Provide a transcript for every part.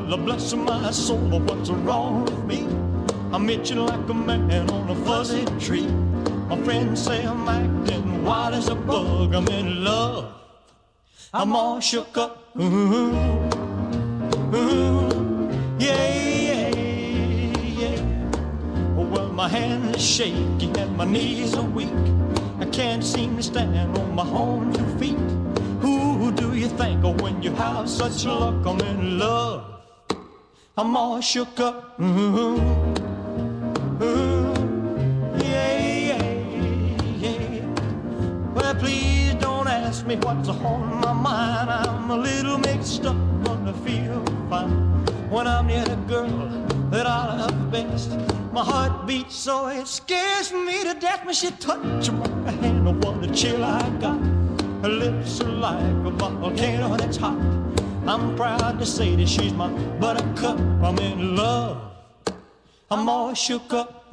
Well, bless my soul, what's wrong with me? I'm itching like a man on a fuzzy tree. My friends say I'm acting wild as a bug. I'm in love. I'm all shook up. Yeah, yeah. Well, my hands are shaky and my knees are weak. I can't seem to stand on my own 2 feet. Who do you think of when you have such luck? I'm in love. I'm all shook up. Well, please don't ask me what's on my mind. I'm a little mixed up, but I feel fine when I'm near the girl that I love best. My heart beats so it scares me to death when she touches my hand. Oh, what a chill I got. Her lips are like a volcano that's hot. I'm proud to say that she's my buttercup. I'm in love. I'm all shook up.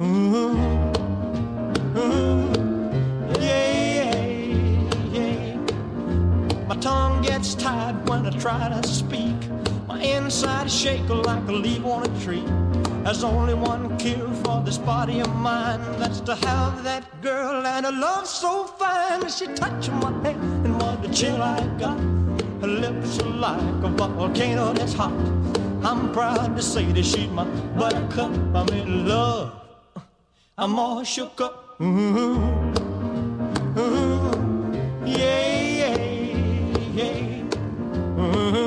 My tongue gets tied when I try to speak. My inside shake like a leaf on a tree. There's only one cure for this body of mine. That's to have that girl and a love so fine. She touched my hand and what a chill I got. Her lips are like a volcano that's hot. I'm proud to say that she's my buttercup. I'm in love. I'm all shook up. Yeah.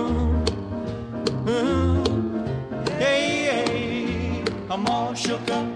I'm all shook up.